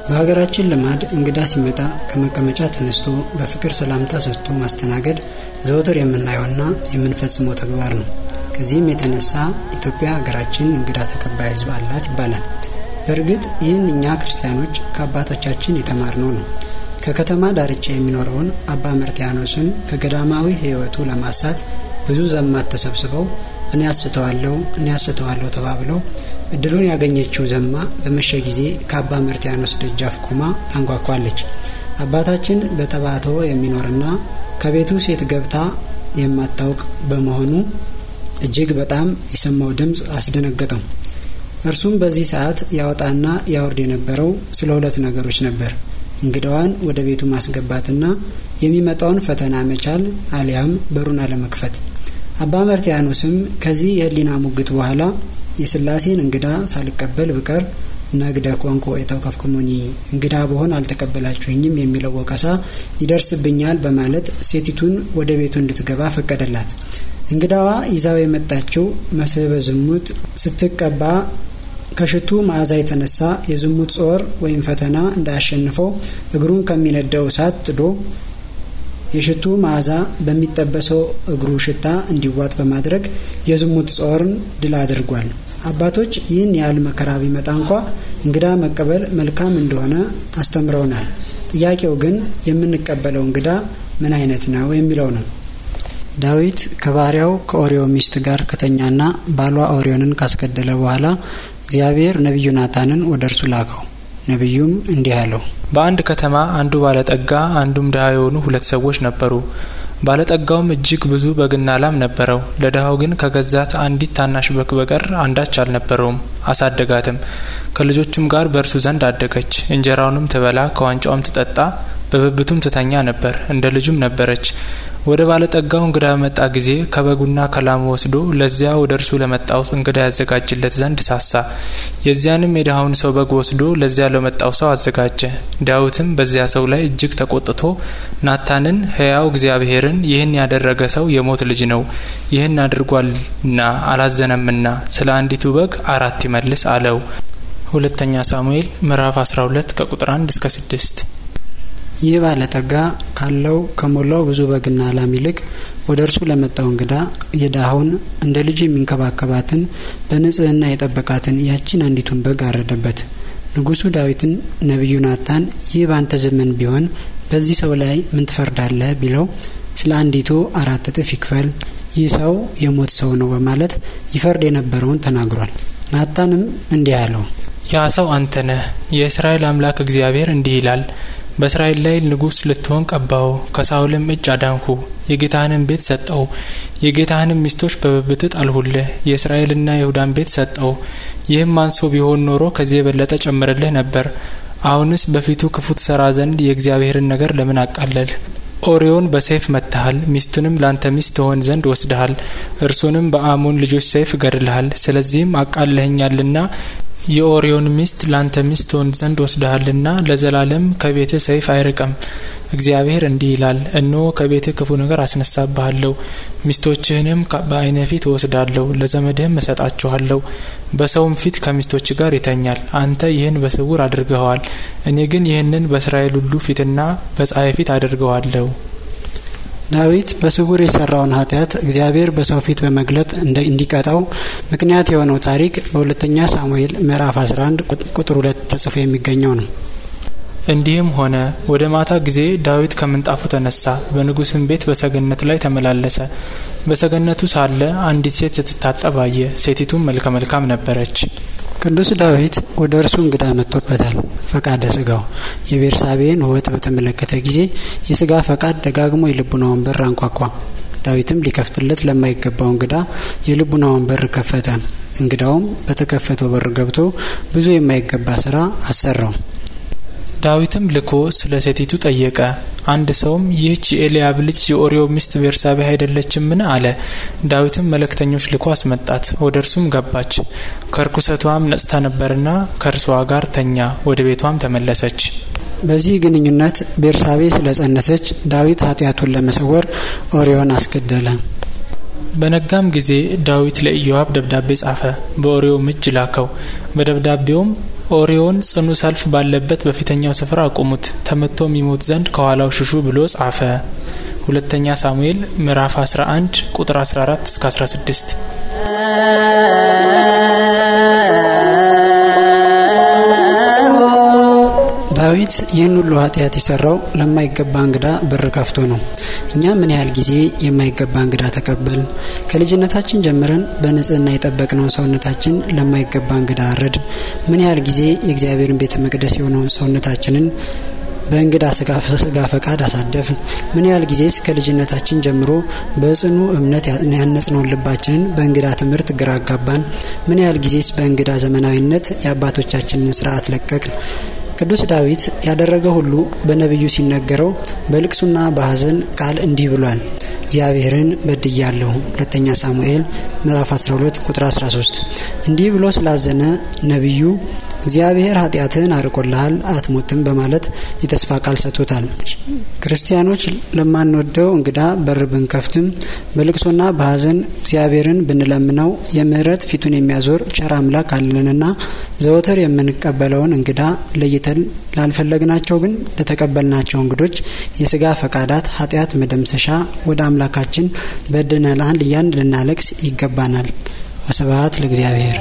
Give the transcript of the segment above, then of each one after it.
በሀገራችን ልማድ እንግዳ ሲመጣ ከመቀመጫ ተነስቶ በፍቅር ሰላምታ ሰጥቶ ማስተናገድ ዘወትር የምናየውና የምንፈጽመው ተግባር ነው። ከዚህም የተነሳ ኢትዮጵያ ሀገራችን እንግዳ ተቀባይ ሕዝብ አላት ይባላል። በእርግጥ ይህን እኛ ክርስቲያኖች ከአባቶቻችን የተማርነው ነው። ከከተማ ዳርቻ የሚኖረውን አባ መርትያኖስን ከገዳማዊ ሕይወቱ ለማሳት ብዙ ዘማት ተሰብስበው እኔ አስተዋለሁ ተባብለው እድሉን ያገኘችው ዘማ በመሸ ጊዜ ከአባ መርትያኖስ ደጃፍ ቆማ ታንኳኳለች። አባታችን በተባቶ የሚኖርና ከቤቱ ሴት ገብታ የማታውቅ በመሆኑ እጅግ በጣም የሰማው ድምጽ አስደነገጠው። እርሱም በዚህ ሰዓት ያወጣና ያወርድ የነበረው ስለ ሁለት ነገሮች ነበር። እንግዳዋን ወደ ቤቱ ማስገባትና የሚመጣውን ፈተና መቻል አሊያም በሩን አለመክፈት። አባ መርትያኖስም ከዚህ የህሊና ሙግት በኋላ የስላሴን እንግዳ ሳልቀበል ብቀር ነግደ ኮንኮ የተከፍኩሙኒ እንግዳ በሆን አልተቀበላችሁኝም የሚለው ወቀሳ ይደርስብኛል በማለት ሴቲቱን ወደ ቤቱ እንድትገባ ፈቀደላት። እንግዳዋ ይዛው የመጣችው መስህበ ዝሙት ስትቀባ ከሽቱ መዓዛ የተነሳ የዝሙት ጾር ወይም ፈተና እንዳያሸንፈው እግሩን ከሚነደው እሳት ጥዶ የሽቱ መዓዛ በሚጠበሰው እግሩ ሽታ እንዲዋጥ በማድረግ የዝሙት ጾርን ድል አድርጓል። አባቶች ይህን ያህል መከራ ቢመጣ እንኳ እንግዳ መቀበል መልካም እንደሆነ አስተምረውናል። ጥያቄው ግን የምንቀበለው እንግዳ ምን አይነት ነው የሚለው ነው። ዳዊት ከባሪያው ከኦሪዮ ሚስት ጋር ከተኛና ባሏ ኦሪዮንን ካስገደለ በኋላ እግዚአብሔር ነብዩ ናታንን ወደ እርሱ ላከው። ነብዩም እንዲህ አለው፣ በአንድ ከተማ አንዱ ባለጠጋ አንዱም ድሃ የሆኑ ሁለት ሰዎች ነበሩ። ባለጠጋውም እጅግ ብዙ በግና ላም ነበረው። ለድሃው ግን ከገዛት አንዲት ታናሽ በግ በቀር አንዳች አልነበረውም። አሳደጋትም። ከልጆቹም ጋር በእርሱ ዘንድ አደገች። እንጀራውንም ትበላ ከዋንጫውም ትጠጣ በብብቱም ትተኛ ነበር። እንደ ልጁም ነበረች። ወደ ባለጠጋው እንግዳ በመጣ ጊዜ ከበጉና ከላሙ ወስዶ ለዚያ ወደ እርሱ ለመጣው እንግዳ ያዘጋጅለት ዘንድ ሳሳ። የዚያንም የድሃውን ሰው በግ ወስዶ ለዚያ ለመጣው ሰው አዘጋጀ። ዳዊትም በዚያ ሰው ላይ እጅግ ተቆጥቶ ናታንን ሕያው እግዚአብሔርን ይህን ያደረገ ሰው የሞት ልጅ ነው፣ ይህን አድርጓልና አላዘነምና ስለ አንዲቱ በግ 4 ይመልስ አለው። ሁለተኛ ሳሙኤል ምዕራፍ 12 ከቁጥር 1 እስከ 6። ይህ ባለጠጋ ካለው ከሞላው ብዙ በግና ላም ይልቅ ወደ እርሱ ለመጣው እንግዳ የዳውን እንደ ልጅ የሚንከባከባትን በንጽህና የጠበቃትን ያቺን አንዲቱን በግ አረደበት። ንጉሱ ዳዊትን ነብዩ ናታን ይህ ባንተ ዘመን ቢሆን በዚህ ሰው ላይ ምን ትፈርዳለህ ቢለው ስለ አንዲቱ 4 እጥፍ ይክፈል፣ ይህ ሰው የሞት ሰው ነው በማለት ይፈርድ የነበረውን ተናግሯል። ናታንም እንዲህ አለው፣ ያ ሰው አንተ ነህ። የእስራኤል አምላክ እግዚአብሔር እንዲህ ይላል፣ በእስራኤል ላይ ንጉስ ልትሆን ቀባው፣ ከሳውልም እጅ አዳንኩ፣ የጌታህንም ቤት ሰጠው፣ የጌታህንም ሚስቶች በብብት ጣልሁልህ፣ የእስራኤልና የይሁዳን ቤት ሰጠው። ይህም አንሶ ቢሆን ኖሮ ከዚህ የበለጠ ጨምርልህ ነበር። አሁንስ በፊቱ ክፉ ትሰራ ዘንድ የእግዚአብሔርን ነገር ለምን አቃለል? ኦሪዮን በሰይፍ መታሃል፣ ሚስቱንም ላንተ ሚስት ትሆን ዘንድ ወስደሃል፣ እርሱንም በአሞን ልጆች ሰይፍ ገድለሃል። ስለዚህም አቃለኸኛልና የኦሪዮን ሚስት ላንተ ሚስት ትሆን ዘንድ ወስደሃልና ለዘላለም ከቤት ሰይፍ አይርቅም። እግዚአብሔር እንዲህ ይላል፣ እነሆ ከቤት ክፉ ነገር አስነሳብሃለሁ፣ ሚስቶችህንም በዓይነ ፊት ወስዳለሁ፣ ለዘመድህም እሰጣቸዋለሁ። በሰውም ፊት ከሚስቶች ጋር ይተኛል። አንተ ይህን በስውር አድርገዋል፣ እኔ ግን ይህንን በእስራኤል ሁሉ ፊትና በፀሐይ ፊት አድርገዋለሁ። ዳዊት በስውር የሰራውን ኃጢአት እግዚአብሔር በሰው ፊት በመግለጥ እንዲቀጣው ምክንያት የሆነው ታሪክ በሁለተኛ ሳሙኤል ምዕራፍ 11 ቁጥር 2 ተጽፎ የሚገኘው ነው። እንዲህም ሆነ ወደ ማታ ጊዜ ዳዊት ከምንጣፉ ተነሳ፣ በንጉስም ቤት በሰገነት ላይ ተመላለሰ። በሰገነቱ ሳለ አንዲት ሴት ስትታጠብ አየ። ሴቲቱም መልከ መልካም ነበረች። ቅዱስ ዳዊት ወደ እርሱ እንግዳ መጥቶበታል። ፈቃደ ስጋው የቤርሳቤን ውበት በተመለከተ ጊዜ የስጋ ፈቃድ ደጋግሞ የልቡናውን በር አንኳኳ። ዳዊትም ሊከፍትለት ለማይገባው እንግዳ የልቡናውን በር ከፈተ። እንግዳውም በተከፈተው በር ገብቶ ብዙ የማይገባ ስራ አሰራው። ዳዊትም ልኮ ስለ ሴቲቱ ጠየቀ። አንድ ሰውም ይህች የኤልያብ ልጅ የኦሪዮ ሚስት ቤርሳቤ አይደለችምን አለ። ዳዊትም መልእክተኞች ልኮ አስመጣት። ወደ እርሱም ገባች። ከርኩሰቷም ነጽታ ነበርና ከእርሷ ጋር ተኛ። ወደ ቤቷም ተመለሰች። በዚህ ግንኙነት ቤርሳቤ ስለጸነሰች ዳዊት ኃጢአቱን ለመሰወር ኦሪዮን አስገደለ። በነጋም ጊዜ ዳዊት ለኢዮአብ ደብዳቤ ጻፈ፣ በኦሪዮ እጅ ላከው። በደብዳቤውም ኦሪዮን ጽኑ ሰልፍ ባለበት በፊተኛው ስፍራ አቆሙት፣ ተመቶም ይሞት ዘንድ ከኋላው ሽሹ ብሎ ጻፈ። ሁለተኛ ሳሙኤል ምዕራፍ 11 ቁጥር 14 እስከ 16። ዳዊት ይህን ሁሉ ኃጢአት የሰራው ለማይገባ እንግዳ በር ከፍቶ ነው። እኛ ምን ያህል ጊዜ የማይገባ እንግዳ ተቀበል? ከልጅነታችን ጀምረን በንጽህና የጠበቅነውን ሰውነታችን ለማይገባ እንግዳ አረድ? ምን ያህል ጊዜ የእግዚአብሔርን ቤተ መቅደስ የሆነውን ሰውነታችንን በእንግዳ ስጋ ፈቃድ አሳደፍን? ምን ያህል ጊዜስ ከልጅነታችን ጀምሮ በጽኑ እምነት ያነጽነውን ልባችንን በእንግዳ ትምህርት ግራ አጋባን? ምን ያህል ጊዜስ በእንግዳ ዘመናዊነት የአባቶቻችንን ስርዓት ለቀቅን? ቅዱስ ዳዊት ያደረገ ሁሉ በነብዩ ሲነገረው በልቅሱና በሐዘን ቃል እንዲህ ብሏል። እግዚአብሔርን በድያለሁ። ሁለተኛ ሳሙኤል ምዕራፍ 12 ቁጥር 13። እንዲህ ብሎ ስላዘነ ነብዩ እግዚአብሔር ኃጢአትን አርቆልሃል አትሞትም በማለት የተስፋ ቃል ሰጥቶታል። ክርስቲያኖች ለማንወደው እንግዳ በር ብንከፍትም በልቅሶና በሐዘን እግዚአብሔርን ብንለምነው የምህረት ፊቱን የሚያዞር ቸር አምላክ አለንና ዘወትር የምንቀበለውን እንግዳ ለይተን ላልፈለግናቸው ግን ለተቀበልናቸው እንግዶች የስጋ ፈቃዳት ኃጢአት መደምሰሻ ወደ አምላካችን በድነናል እያን ልናለቅስ ይገባናል። ወስብሐት ለእግዚአብሔር።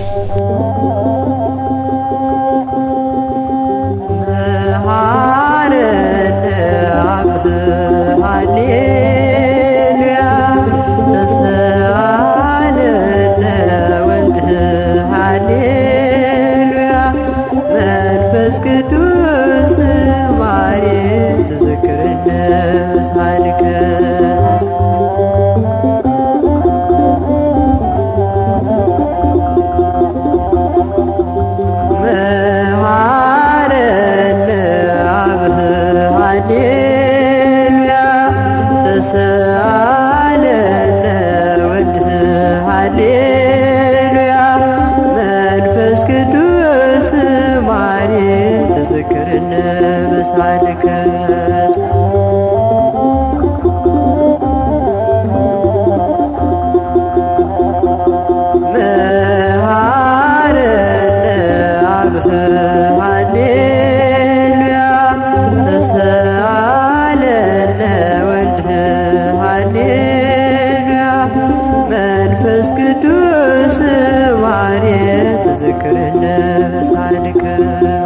መንፈስ ቅዱስ ማርያም ተዘክረነ በሳልከ